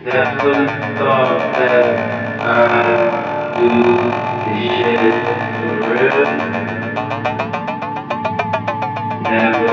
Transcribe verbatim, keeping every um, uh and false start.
Never thought that I'd do this shit for real. Never